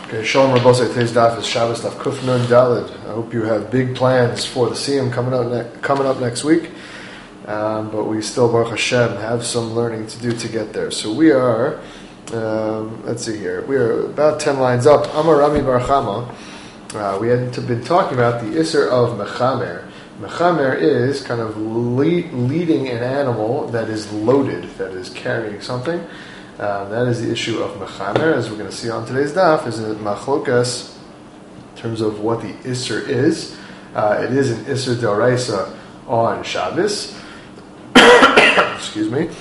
Okay, Shalom Rabbosai. Today's daf is Shabbos daf Kuf Nun Daled. I hope you have big plans for the Siyum coming up next week. But we still, Baruch Hashem, have some learning to do to get there. So we are, let's see here, we are about 10 lines up. Amar Rami Bar Chama. We had been talking about the Isser of Mechamer. Mechamer is kind of leading an animal that is loaded, that is carrying something. That is the issue of Mechamer, as we're going to see on today's daf, is in Machlokas, in terms of what the Isser is. It is an Isser D'Oraisa on Shabbos. Excuse me.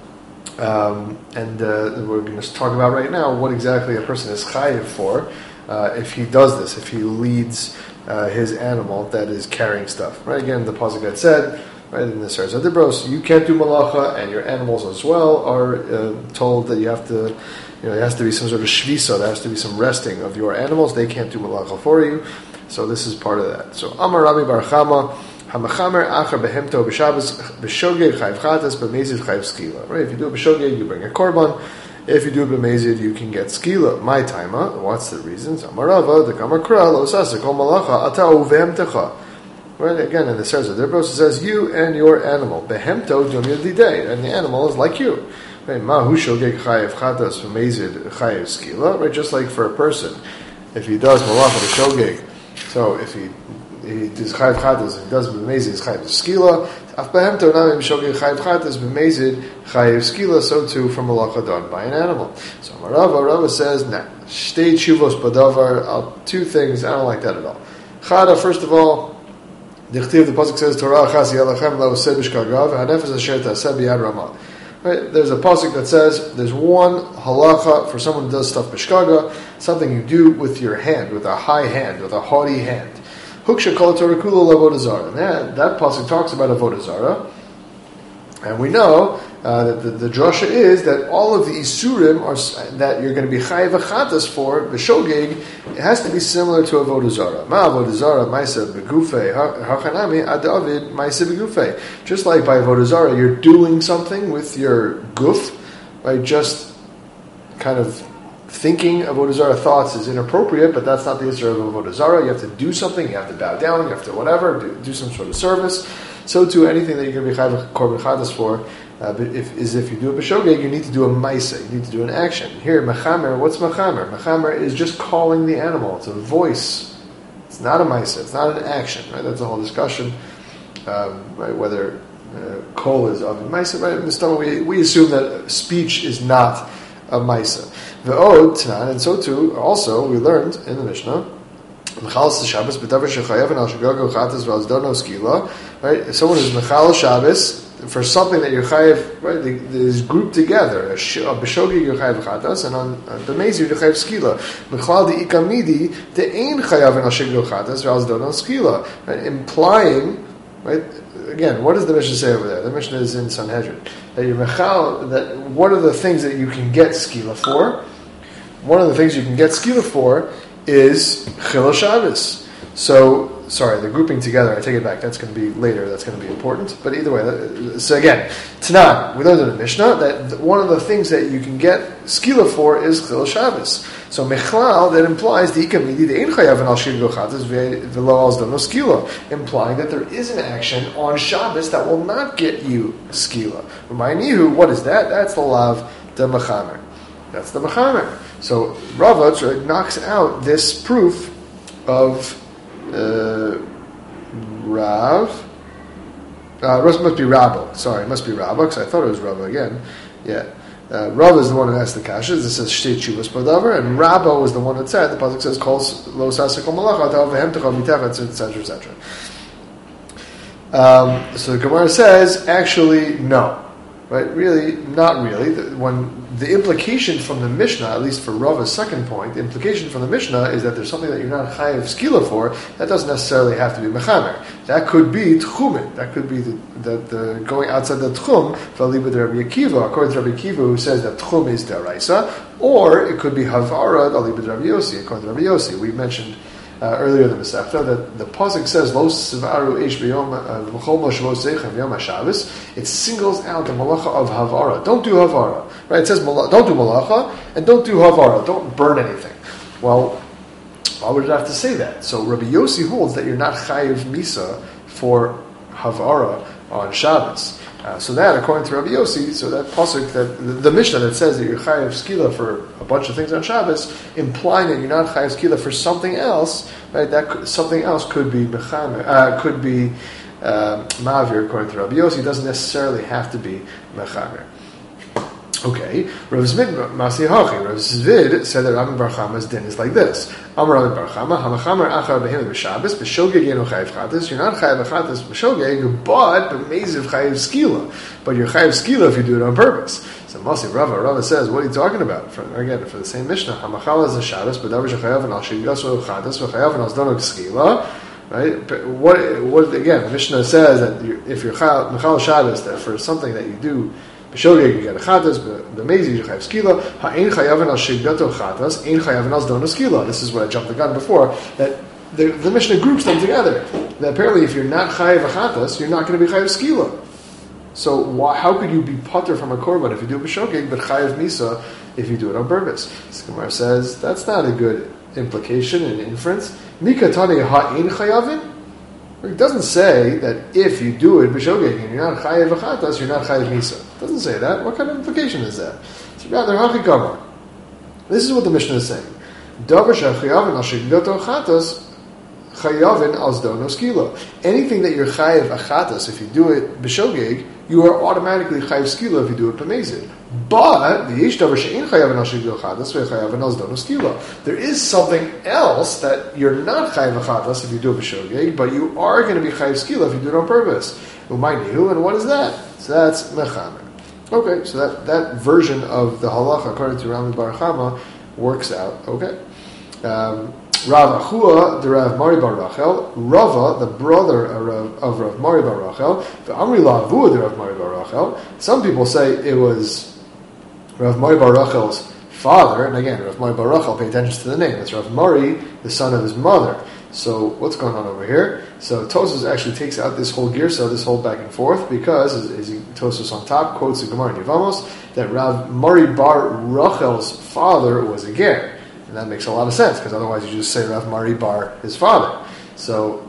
And we're going to talk about right now what exactly a person is chayiv for if he does this, if he leads his animal that is carrying stuff. Right? Again, the pasuk had said, right, in the Seres HaDibros, you can't do malacha, and your animals as well are told that you have to, there has to be some sort of shvisa, there has to be some resting of your animals. They can't do malacha for you. So this is part of that. So Amar Rami Bar Chama, HaMechamer Achar Behemto B'Shabbos B'Shogeg Chayv Chatas B'Mezid Chayv Skila. Right? If you do it B'Shogeg, you bring a korban. If you do it B'Mezid, you can get skila. My taima. What's the reasons? Amar Rava, the Kamar Kra, Lo Sasa Kol Malacha Ata Uvehemtecha. Right, again, in the Seres HaDibros, it says, you and your animal. Behemto dum yadidei. And the animal is like you. Right, Mahu shogeg chayev chatas v'mezid chayev skila. Right, just like for a person. If he does malacha b'shogeg, so if he does chayev chatas and he does b'mezid chayev skila, af behemto namim shogeg chayev chatas v'mezid chayev skila, so too for malacha done by an animal. So Rava says, nah, shtei tshuvos badavar, two things, I don't like that at all. Chada, first of all, the pasuk says, Torah achas yalachem la'oseh b'shkagav ha'nefes asher ta'aseh b'yad ramah. Right? There's a pasuk that says there's one halacha for someone who does stuff b'shkaga, something you do with your hand, with a high hand, with a haughty hand. Huksha kol Torah kula l'avodah zara. And that pasuk talks about avodah zara, and we know that the drasha is that all of the isurim that you're going to be chayiv achatas for b'shogeg, it has to be similar to avodah zara. Ma avodah zara ma'aseh begufei hachanami ad David ma'aseh begufei. Just like by avodah zara, you're doing something with your guf, right? Just kind of thinking avodah zara thoughts is inappropriate, but that's not the issue of avodah zara. You have to do something. You have to bow down. You have to whatever do some sort of service. So too, anything that you're going to be chayiv korban chatas for. But if you do a b'shogeg, you need to do a maisa. You need to do an action. Here, mechamer. What's mechamer? Mechamer is just calling the animal. It's a voice. It's not a maisa. It's not an action. Right? That's a whole discussion. Right? Whether kol is of a maisa. Right? In the stomach, we assume that speech is not a maisa. Ve'od tanan, and so too. Also, we learned in the Mishnah. Mechalos Shabbos b'davar shechayev and al shegago chatas v'al zdono skila. Right? If someone is mechal Shabbos for something that you're chayev, right, is grouped together. A b'shogeg you're chayev chatas, and on the mezid you're chayev skila. Mechlal di ikamidi the ein chayev and al shegago chatas v'al zdono skila. Right? Implying, right? Again, what does the Mishnah say over there? The Mishnah is in Sanhedrin. That you're mechal. That what are the things that you can get skila for? One of the things you can get skila for is Chilul Shabbos. So, sorry, the grouping together, I take it back, that's going to be later, that's going to be important. But either way, so again, Tanan, we learned in the Mishnah that one of the things that you can get skila for is Chilul Shabbos. So Mechlal, that implies the Ikamidi, the Ein Chayav and Al Shir Gochatas, V'lo Al Zdono Skila, implying that there is an action on Shabbos that will not get you skila. Remind you, what is that? That's the Lav de Mechamer. That's the Mechamer. So Rava knocks out this proof of Rav. It must be Rabba. Sorry, it must be Rabba, because I thought it was Rava again. Yeah. Rava is the one who asked the kashas. This says Shtei Tshuvos Badavar, and Rabba was the one that said, the pasuk says, Kol lo sasa kol malacha, ta'al v'hemtecha mitechat, etc., etc. So the Gemara says, actually, no. Right? Really, not really. When the implication from the Mishnah, at least for Rava's second point, the implication from the Mishnah is that there's something that you're not chayiv skila for. That doesn't necessarily have to be mechamer. That could be tchumen. That could be the going outside the tchum. V'alibad Rabbi Akiva, according to Rabbi Akiva, who says that tchum is deraisa, or it could be havara alibad Rabbi Yossi, according to Rabbi Yossi. We mentioned earlier in the Masechta that the pasuk says lo sivaru eish b'chol moshavot zeichem b'yom haShabbos. It singles out the malacha of havara. Don't do havara. Right? It says don't do malacha and don't do havara. Don't burn anything. Well, why would it have to say that? So Rabbi Yossi holds that you're not chayiv misa for havara on Shabbos. So that, according to Rabbi Yossi, so that pasuk, that the Mishnah that says that you're chayiv skila for a bunch of things on Shabbos, implying that you're not chayiv skila for something else, right? That something else could be mechamer, could be mavir, according to Rabbi Yossi. It doesn't necessarily have to be mechamer. Okay, Rav Zvid Masi Hachi. Rav Zvid said that Rabbi Bar Chama's din is like this. Amar Rabbi Bar Chama, Hamachamer Achar Behim B'Shabbos B'Shogeg Yenu Chayiv Chatas. You're not Chayiv Chatas B'Shogeg, but B'Meziv Chayiv Skila. But you're Chayiv Skila if you do it on purpose. So Masi Rava says, what are you talking about? For the same Mishnah, Hamachala is a Shabbos, but Davar Shechayav and Al Shigaso Chatas V'Chayav and Al Zdonok Skila. Right? What again? The Mishnah says that if you're Mechal Shabbos, that for something that you do. B'shogeg you get a chatas, the mezi you chayav skila. Ha'ein chayaven al shigdato chatas, ein chayaven al zdonu skila. This is what I jumped the gun before. That the Mishnah groups them together. That apparently, if you're not chayav a chatas, you're not going to be chayav skila. So how could you be putter from a korban if you do b'shogeg, but chayav misa if you do it on purpose? So Gemara says that's not a good implication and inference. Mikatani ha'ein chayavin. It doesn't say that if you do it b'shogeg and you're not chayav achatas, you're not chayav misa. It doesn't say that. What kind of implication is that? It's rather hachikamar. This is what the Mishnah is saying. Davar shechayavin al shigdato achatas chayavin al zdono skila. Anything that you're chayav achatas, if you do it b'shogeg, you are automatically chayav skila if you do it b'mezid. But the yish davar she'in chayavin al shigdato achatas ve'chayavin al zdono skila. There is something else that you're not chayav achatas if you do it b'shogeg, but you are going to be chayav skila if you do it on purpose. Umaynihu, and what is that? So that's mechamer. Okay, so that version of the halacha according to Rami Bar Chama works out. Okay. Rav Achua, the Rav Mari Bar Rachel, Rava, the brother of Rav Mari Bar Rachel, the Amri Lavu, the Rav Mari Bar Rachel. Some people say it was Rav Mari Bar Rachel's father, and again, Rav Mari Bar Rachel, pay attention to the name. It's Rav Mari, the son of his mother. So what's going on over here? So Tosfos actually takes out this whole girsa, this whole back and forth, because as Tosfos on top quotes the Gemara in Yevamos that Rav Mari Bar Rachel's father was a ger, and that makes a lot of sense because otherwise you just say Rav Mari Bar his father. So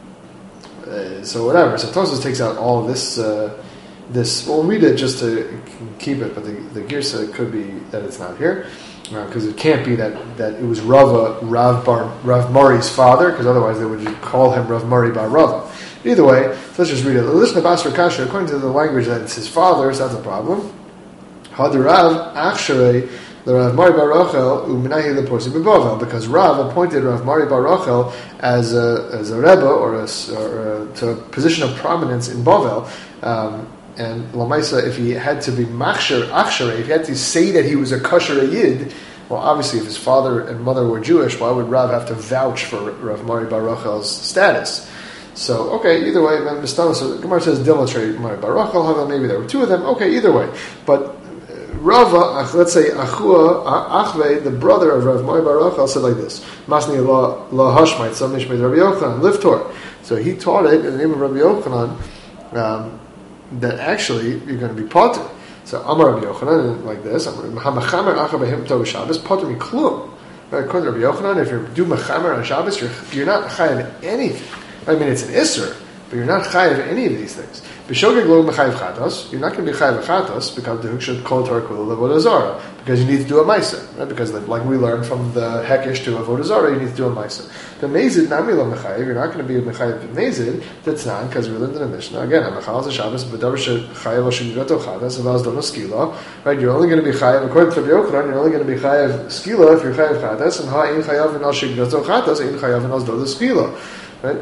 whatever. So Tosfos takes out all of this. We'll read it just to keep it, but the girsa could be that it's not here. Because it can't be that it was Rav Mari's father, because otherwise they would just call him Rav Mari Bar Rava. Either way, so let's just read it. Listen to Basra Kasha, according to the language that it's his father, so that's a problem. Hadirav Achsharei the Rav Mari Bar Rachel u'minahi leporsi b'Bavel, because Rav appointed Rav Mari Bar Rachel as a rebbe or to a position of prominence in Bavel. And Lamaisa, if he had to be Achsharei, if he had to say that he was a kosher yid, well, obviously, if his father and mother were Jewish, why would Rav have to vouch for Rav Mari Bar Rachel's status? So, okay, either way, so the Gemara says Dilma Mari Bar Rachel, maybe there were two of them. Okay, either way, but Rava, let's say Achua Achve, the brother of Rav Mari Bar Rachel, said like this: Masni la hashmait samishmei Rabbi Yochanan livtor. So he taught it in the name of Rabbi Yochanan. That actually you're going to be potter. So Amar Rabbi Yochanan like this: Hamachamer acha behim tov Shabbos potter mi klum. According to Rabbi Yochanan, if you do mechamer on Shabbos, you're not chayav anything. I mean, it's an isser, but you're not chayav any of these things. B'shogeg lo mechayav chatos. You're not going to be chayav chatos because the hook call Torah kula levodah zara, because you need to do a ma'aser, right? Because like we learned from the hekesh to avodah zara, you need to do a ma'aser. The mezid nami lo mechayav. You're not going to be mechayav mezid. That's not because we learned in the Mishnah again. Hamachal Shabbos b'davar shechayav lo shenigato chatas avaz dono skila. Right? You're only going to be chayav according to Rabbi Yochanan. You're only going to be chayav skila if you're chayav chatas, and ha'in chayav and al shenigato chatas, ein chayav and al dono skila. Right?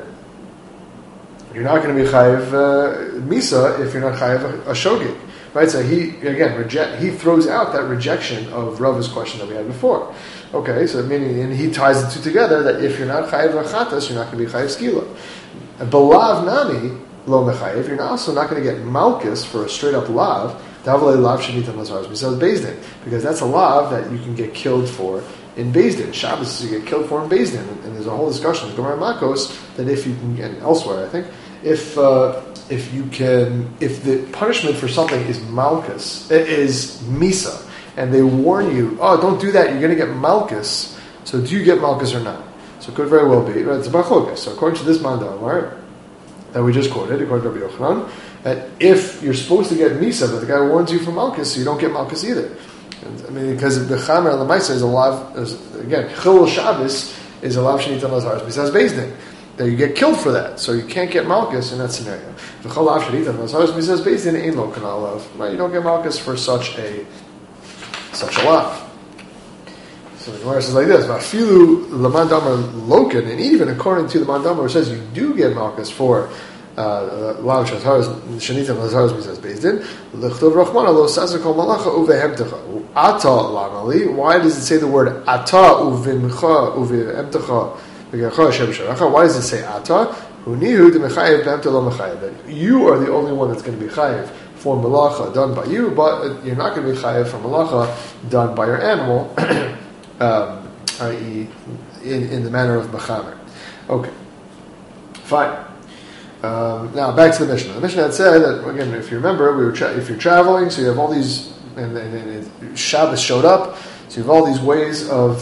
You're not going to be chayav misa if you're not chayav a shogeg, right? So he throws out that rejection of Rava's question that we had before. Okay, so meaning, and he ties the two together that if you're not chayav achatas, you're not going to be chayav skila. Belav nami lo mechayav. You're also not going to get malchus for a straight up lav. Davlei lav shenitam lazaros b'sel Beis Din, because that's a lav that you can get killed for in Beis Din. Shabbos you get killed for in Beis Din, and there's a whole discussion in Gemara Makos that if you can, and elsewhere I think, if the punishment for something is malchus, it is misa, and they warn you, oh, don't do that, you're going to get malchus So do you get malchus or not? So it could very well be. Right? It's a machlokas. So according to this mandamar that we just quoted, according to Rabbi Yochanan, that if you're supposed to get misa, but the guy warns you from malchus, so you don't get malchus either. And, I mean, because the chamer lemaisa is a lav. Again, chilul Shabbos is a lav shenitan lazaris besides beis din. That you get killed for that, so you can't get malchus in that scenario. V'chol lav shenitan lazaris besides beis din ein lo kanal lav. Right? You don't get malchus for such a lav. So the Gemara says like this: "Vafilu laman damar loken," and even according to the mandamar, it says you do get malchus for lav shenitan lazaris besides beis din. L'chtov rachmana lo sasa kol malacha uvehemtecha ata lamali. Why does it say the word ata uvimcha uvehemtecha? Why does it say ata? That you are the only one that's going to be chayiv for malacha done by you, but you're not going to be chayiv for malacha done by your animal, i.e., in the manner of mechamer. Okay, fine. Now back to the Mishnah. The Mishnah had said that again, if you remember, if you're traveling, so you have all these, and Shabbos showed up, so you have all these ways of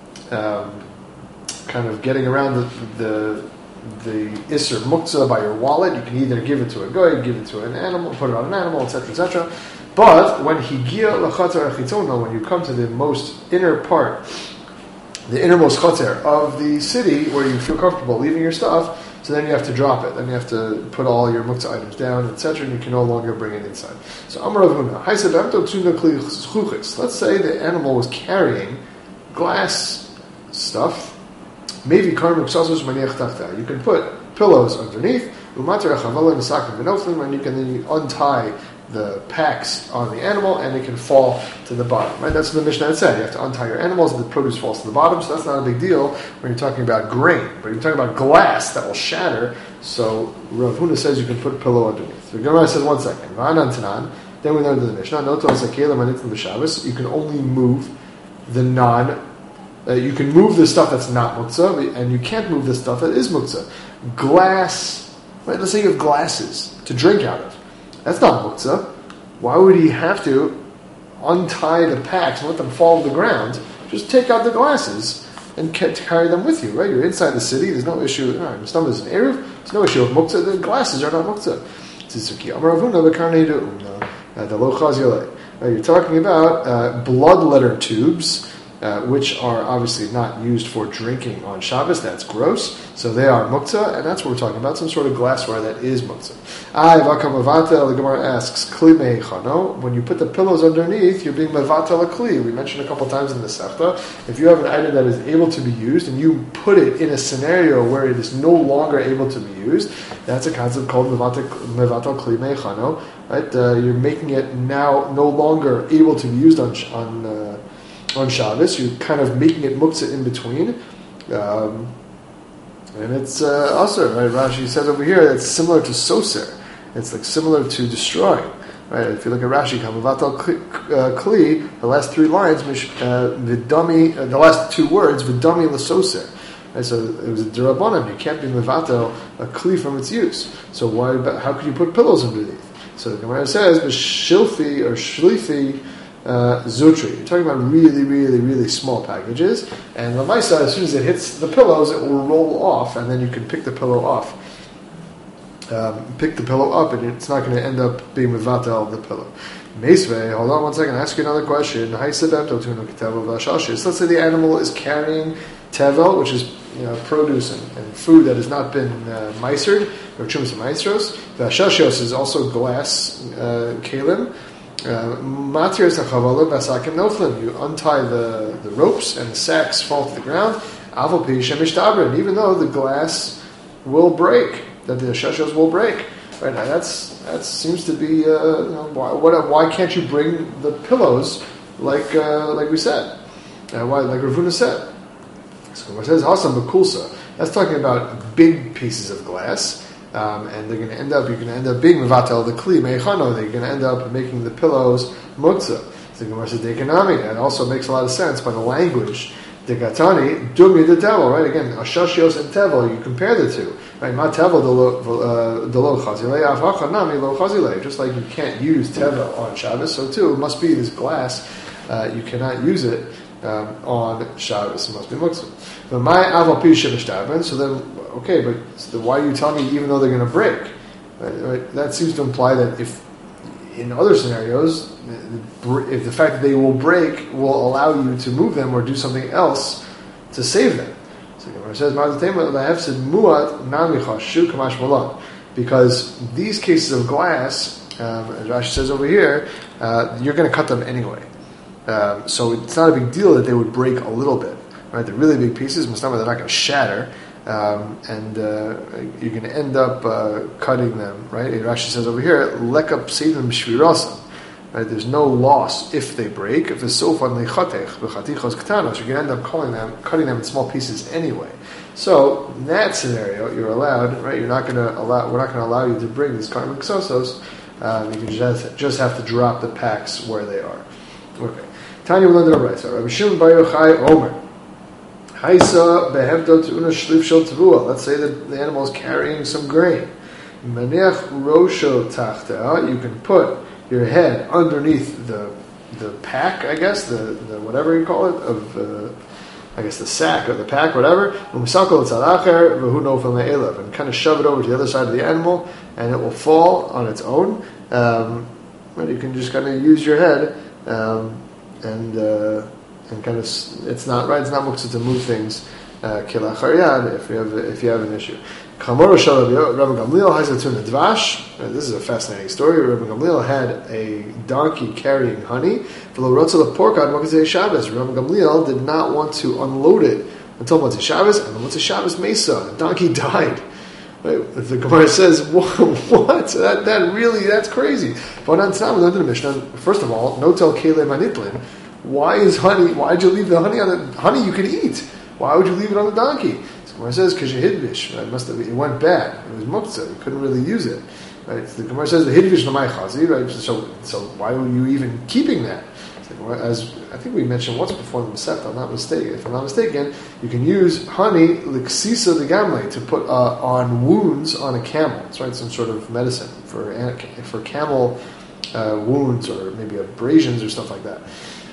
kind of getting around the Isser Muktzah by your wallet. You can either give it to a goy, give it to an animal, put it on an animal, etc., etc. But when Higia Lachatar Achitona, when you come to the most inner part, the innermost chater of the city where you feel comfortable leaving your stuff, so then you have to drop it. Then you have to put all your muktzah items down, etc., and you can no longer bring it inside. So Amar Rav Huna, let's say the animal was carrying glass stuff. Maybe you can put pillows underneath, and you can then untie the packs on the animal and it can fall to the bottom. Right? That's what the Mishnah had said. You have to untie your animals and the produce falls to the bottom, so that's not a big deal when you're talking about grain. But you're talking about glass that will shatter, so Rav Huna says you can put a pillow underneath. The Gemara says, one second. Then we learned in the Mishnah, you can only move the you can move the stuff that's not muktzah, and you can't move the stuff that is muktzah. Glass, right? Let's say you have glasses to drink out of. That's not muktzah. Why would he have to untie the packs and let them fall to the ground? Just take out the glasses and carry them with you, right? You're inside the city. There's no issue. The stomach is an eruv. There's no issue with muktzah. The glasses are not muktzah. You're talking about bloodletter tubes, which are obviously not used for drinking on Shabbos. That's gross. So they are muktzah, and that's what we're talking about, some sort of glassware that is muktzah. The Gemara asks, Kli meichano, when you put the pillows underneath, you're being mevatel a kli. We mentioned a couple times in the Sefta, if you have an item that is able to be used, and you put it in a scenario where it is no longer able to be used, that's a concept called mevatel kli meichano, right? You're making it now no longer able to be used on Shabbos. You're kind of making it muktzah in between. And it's also, right? Rashi says over here, it's similar to soser. It's like similar to destroying. Right? If you look at Rashi, Kamavatal Kli, the last three lines, Vidami, the last two words, Vidami Lasoser. Right? So it was a derabanan. You can't be mevatel a Kli from its use. So how could you put pillows underneath? So the Gemara says, Shilfi or Shlifi, Zutri. You're talking about really, really, really small packages, and the Maisa, as soon as it hits the pillows, it will roll off, and then you can pick the pillow off. Pick the pillow up, and it's not going to end up being mevatel the pillow. Meisvei, hold on one second, I'll ask you another question. Let's say the animal is carrying tevel, which is produce and food that has not been meisered, or chumas and meisros. Vashashios is also glass kalim. You untie the ropes and the sacks fall to the ground, and even though the glass will break, that the shashos will break. Right now, that seems to be why can't you bring the pillows like we said? Why, like Rav Huna said? So it says Hasam Bekulsa. That's talking about big pieces of glass. And you're going to end up being mevatel the kli meichano. They're going to end up making the pillows muktzah. So the Gemara says dekanami. That also makes a lot of sense by the language. Dekatani dumi the tevel. Right again, ashashios and tevel. You compare the two. Right, ma tevel the lo chazilei avhacha nami lo chazilei. Just like you can't use tevel on Shabbos, so too it must be this glass. You cannot use it on Shabbos. It must be muktzah. But my aval pisha b'shtaben. So then, okay, but so why are you telling me even though they're going to break? Right? That seems to imply that if in other scenarios, if the fact that they will break will allow you to move them or do something else to save them. So it says, because these cases of glass, as Rashi says over here, you're going to cut them anyway. So it's not a big deal that they would break a little bit. Right? They're really big pieces, they're not going to shatter. And you're going to end up cutting them, right? Rashi says over here, lekap seivim shvirasam. Right? There's no loss if they break. If it's sofan lechatech b'chatichos ktanos, you're going to end up cutting them in small pieces anyway. So in that scenario, you're allowed, right? We're not going to allow you to bring these karmic sosos. You can just have to drop the packs where they are. Okay. Tanya will learn the right. Rabbi Shimon Bar Yochai Omer. Let's say that the animal is carrying some grain. You can put your head underneath the pack, I guess, the whatever you call it, of I guess the sack or the pack, whatever, and kind of shove it over to the other side of the animal, and it will fall on its own. But you can just kind of use your head and kind of, it's not muktzah to move things kilachar if you have an issue. This is a fascinating story. Rabbi Gamliel had a donkey carrying honey. Rabbi Gamliel did not want to unload it until Motzei Shabbos, and Motzei Shabbos Mesa, the donkey died. Right? The Gemara says, what? That's crazy. But on Tzam, we learned in the Mishnah, first of all, no tel kele manitlin. Why'd you leave the honey on the honey you could eat? Why would you leave it on the donkey? So Gemara says, because you hidvish. Right? It went bad. It was muktzah. You couldn't really use it. Right? So the Gemara says, the hidvish l'may chazi. Right? So why were you even keeping that? So as I think we mentioned once before in the Masechta, if I'm not mistaken, you can use honey l'ksisa de gamle to put on wounds on a camel. It's right, some sort of medicine for camel wounds or maybe abrasions or stuff like that.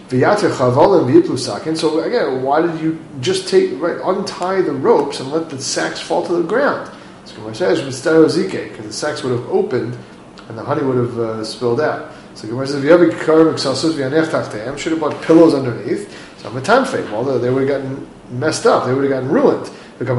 So again, why did you just untie the ropes and let the sacks fall to the ground? So Gemara says, because the sacks would have opened and the honey would have spilled out. So Gemara says, should have bought pillows underneath. So although they would have gotten messed up, they would have gotten ruined.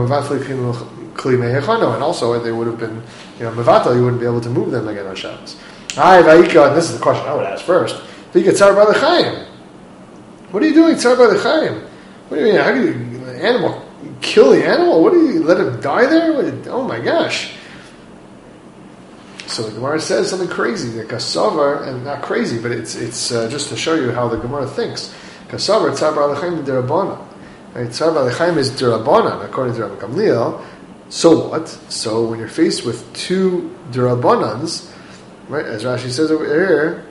And also they would have been, mevatel, you wouldn't be able to move them again on Shabbos. And this is the question I would ask first. What are you doing, Tzar Bar L'chaim? What do you mean? How do you, the animal, kill the animal? What do you, let him die there? Oh my gosh. So the Gemara says something crazy. The Kasavar, and not crazy, but it's just to show you how the Gemara thinks. Kasavar, Tzar Bar L'chaim D'Rabbanan. Tzar Bar L'chaim is D'Rabbanan, according to Rabbi Gamliel. So what? So when you're faced with two D'Rabbanans, right, as Rashi says over here,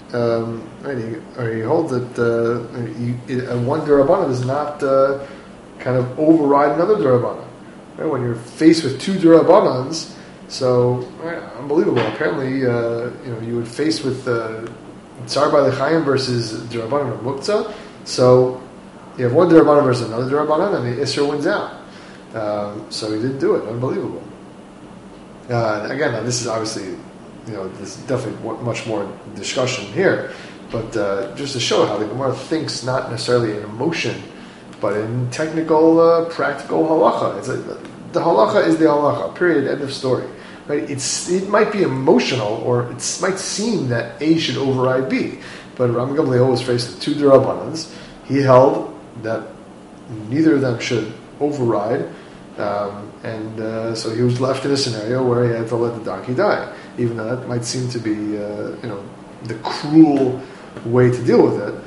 you hold that one D'Rabbanan does not kind of override another D'Rabbanan. Right? When you're faced with two D'Rabbanans, so unbelievable. Apparently, you would face with Tzar Bar L'chaim versus D'Rabbanan of Muktzah. So you have one D'Rabbanan versus another D'Rabbanan, and the Isser wins out. So he didn't do it. Unbelievable. Again, now this is obviously, there's definitely much more discussion here, but just to show how the Gemara thinks not necessarily in emotion, but in technical, practical halacha. The halacha is the halacha, period, end of story. Right? It might be emotional, or it might seem that A should override B, but Rabbi Gamliel was faced with two D'Rabbanans. He held that neither of them should override, and so he was left in a scenario where he had to let the donkey die, even though that might seem to be, the cruel way to deal with it.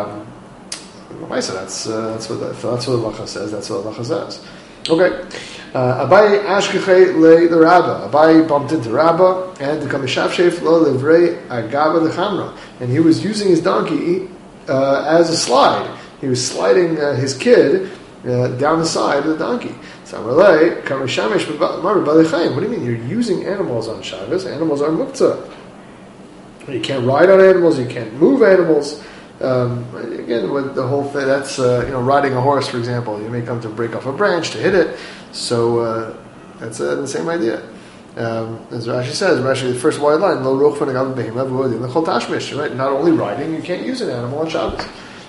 That's what the halacha says. That's what the halacha says. Okay. Abai ashkechei le the Rabba. Abai bumped into Rabba and the kamishafshef lo levrei agava the chamra, and he was using his donkey as a slide. He was sliding his kid down the side of the donkey. What do you mean? You're using animals on Shabbos. Animals are muktzah. You can't ride on animals. You can't move animals. Again, with the whole thing, that's riding a horse, for example. You may come to break off a branch to hit it, so that's the same idea. As Rashi says, the first wide line, lo rochvan agav behema v'odin l'chol tashmish. Right, not only riding, you can't use an animal on Shabbos.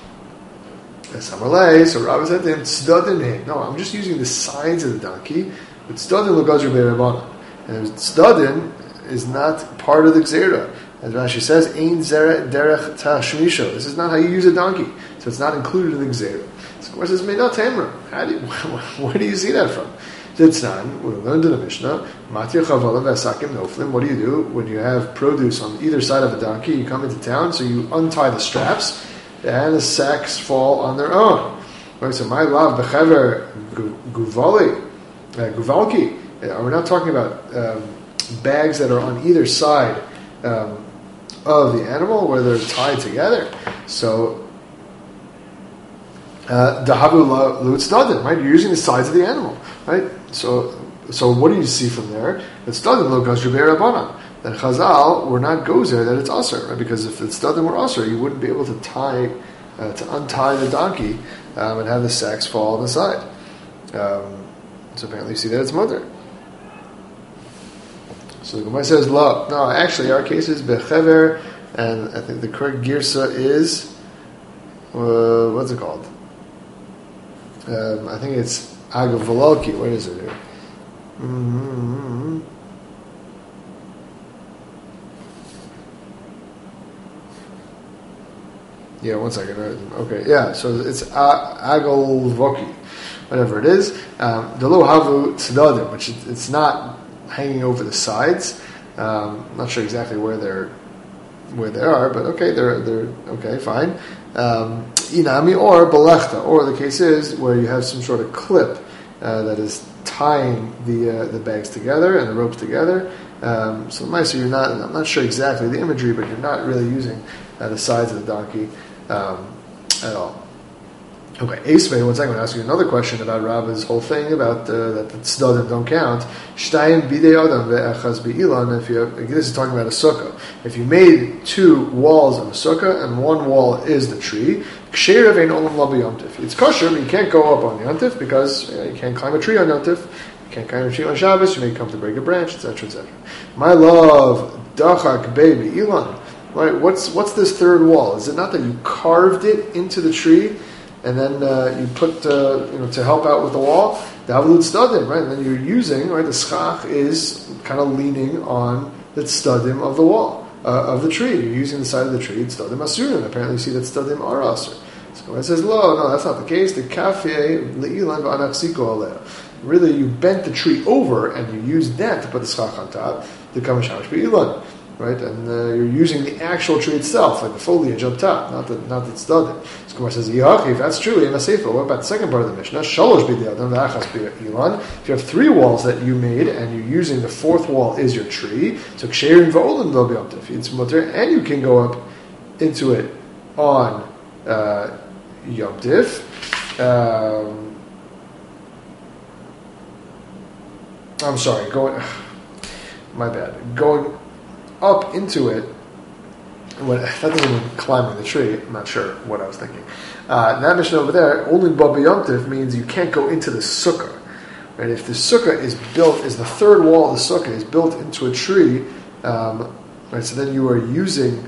So Rabbi said to him, tzadin he. No, I'm just using the sides of the donkey. But tzadin lo gazru be'rabbanan, and tzadin is not part of the gzera. As Rashi says, ein zera derech tashmisho. This is not how you use a donkey, so it's not included in the gzera. So of course, it's meinat temra. Where do you see that from? Zitznan, we learned in the Mishnah, Matya chavalim v'asakim noflim. What do you do when you have produce on either side of a donkey? You come into town, so you untie the straps, and the sacks fall on their own. Right, so my lav bechever guvalki. We're not talking about bags that are on either side of the animal where they're tied together. So dahavu lu'tzadin, right? You're using the sides of the animal, right? So what do you see from there? It's tzadin lo gazru be'rabbanan. That Chazal were not gozer, that it's aser, right? Because if it's tzadin were aser, you wouldn't be able to untie the donkey and have the sacks fall on the side. So apparently you see that it's mother. So the Gemara says, no, actually our case is bechever, and I think the correct girsa is, what's it called? I think it's agavalalki. What is it here? Mm-hmm. Yeah, one second. Okay, yeah, so it's agalvoki, whatever it is. The lo havu tzadadim, which it's not hanging over the sides. I'm not sure exactly where they are, but okay, they're okay, fine. Inami or balechta, or the case is where you have some sort of clip that is tying the bags together and the ropes together. So I'm not sure exactly the imagery, but you're not really using the sides of the donkey at all. Okay, Esmei, one second, I'm going to ask you another question about Rabba's whole thing about that the tzdadim don't count. Shtayim bidei adam ve'echaz be'ilan. This is talking about a sukkah. If you made two walls of a sukkah and one wall is the tree, ksheir ve'ein olam la b'yomtiv. It's kosher, but you can't go up on yomtiv because you can't climb a tree on yomtiv. You can't climb a tree on Shabbos. You may come to break a branch, etc., etc. My love, dachak be'bi ilan. Right? What's this third wall? Is it not that you carved it into the tree? And then you put, to help out with the wall, the Avalut Stadim, right? And then you're using, right, the schach is kind of leaning on the Stadim of the wall, of the tree. You're using the side of the tree, it's Stadim Asurin. Apparently you see that Stadim are Asur. So it says, no, that's not the case. The Kafye Le'ilan V'anaksiko Aleh. Really, you bent the tree over and you used that to put the schach on top, the Kamashamash Be'ilan. Right, and you're using the actual tree itself, like the foliage up top, not the tzaddim. So Gemara says, if that's true, what about the second part of the Mishnah? Shalosh b'di'adam v'achas b'i'ilan. If you have three walls that you made, and you're using the fourth wall is your tree, so ksherin v'olim lo b'yomtiv. It's mutter, and you can go up into it on Yom Tif. I'm sorry, my bad. Going up into it, that doesn't mean climbing the tree. I'm not sure what I was thinking. That Mishnah over there, only Baba Yom Tif means you can't go into the sukkah. Right? If the sukkah is the third wall of the sukkah is built into a tree, right? So then you are using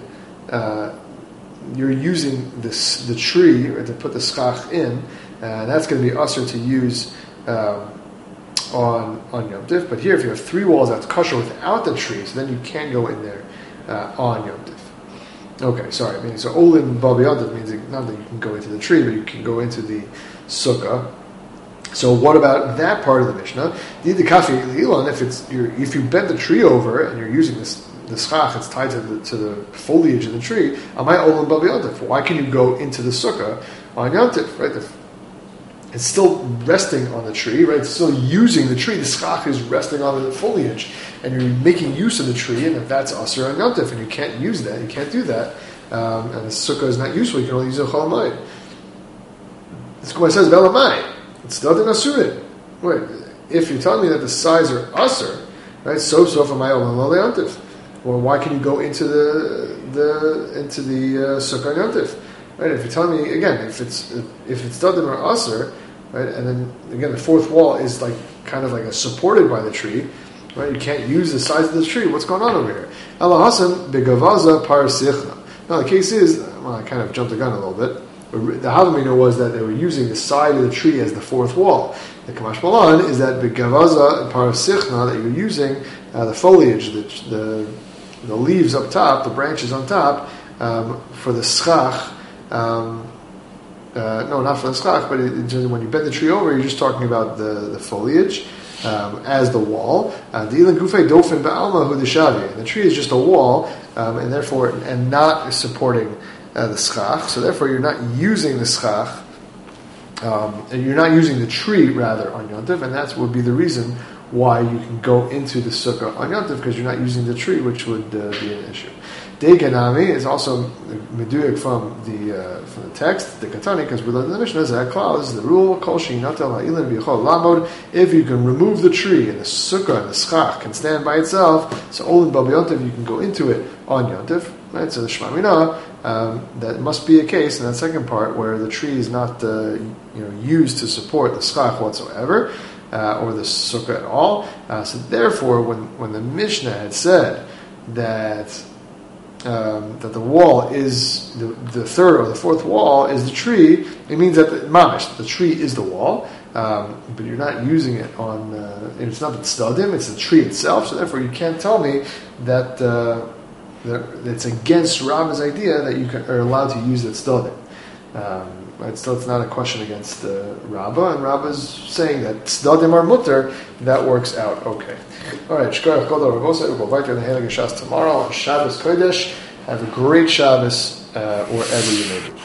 the tree, right, to put the schach in, and that's going to be usher to use on Yom Tif. But here, if you have three walls that's kosher without the tree, so then you can go in there on Yom Tif. Okay, sorry. So Olin Babi Yom Tif means not that you can go into the tree, but you can go into the sukkah. So what about that part of the Mishnah? If you bend the tree over and you're using the schach, it's tied to the foliage of the tree. Amai Olin Babi Yom Tif. Why can you go into the sukkah on Yom Tif? Right. It's still resting on the tree, right? It's still using the tree. The schach is resting on the foliage, and you're making use of the tree, and if that's Asur on Yom Tif, and you can't use that, you can't do that, and the sukkah is not useful, you can only use a Chol Hamoed. This Gemara says, Ve'lamai, it's not an Asurin. Wait, if you're telling me that the sides are Asur, right, so for my Olam Lo Yom Tif. Well, why can you go into the sukkah on Yom Tif? right? If you're telling me again, if it's dadim or aser, right, and then again the fourth wall is like kind of like supported by the tree, right? You can't use the sides of the tree. What's going on over here? Ela hasan begavaza par sichna. Now the case is, well, I kind of jumped the gun a little bit. The Havamina was that they were using the side of the tree as the fourth wall. The Kamash Malan is that begavaza par sichna, that you're using the foliage, the leaves up top, the branches on top, for the schach. No, not for the schach, but when you bend the tree over, you're just talking about the foliage as the wall. The ilan gufei dofen ba'alma hu deshavi. The tree is just a wall, and therefore, and not supporting the schach. So therefore, you're not using the schach, and you're not using the tree rather on Yontif, and that would be the reason why you can go into the sukkah on Yontif, because you're not using the tree, which would be an issue. Deganami is also meduyik from the text, the katani, because we learned in the Mishnah that clause, the rule, kol sheinatel ha'ilin v'yichol lamod, if you can remove the tree and the sukkah and the schach can stand by itself, so olin bab Yontif, you can go into it on Yontif, right? So the Shema Minah, that must be a case in that second part where the tree is not used to support the schach whatsoever, or the sukkah at all. So therefore, when the Mishnah had said that the wall is the third or the fourth wall is the tree, it means that the tree is the wall, but you're not using it on. It's not the tzadim; it's the tree itself. So therefore, you can't tell me that it's against Rabba's idea that you are allowed to use the tzadim. Right? Still, it's not a question against Rabbah, and Rabbah's saying that tzadim are mutter. That works out okay. All right, Shkarach Kodol Rabosa. We'll go back to the Heilige Shas tomorrow on Shabbos Kodesh. Have a great Shabbos wherever you may be.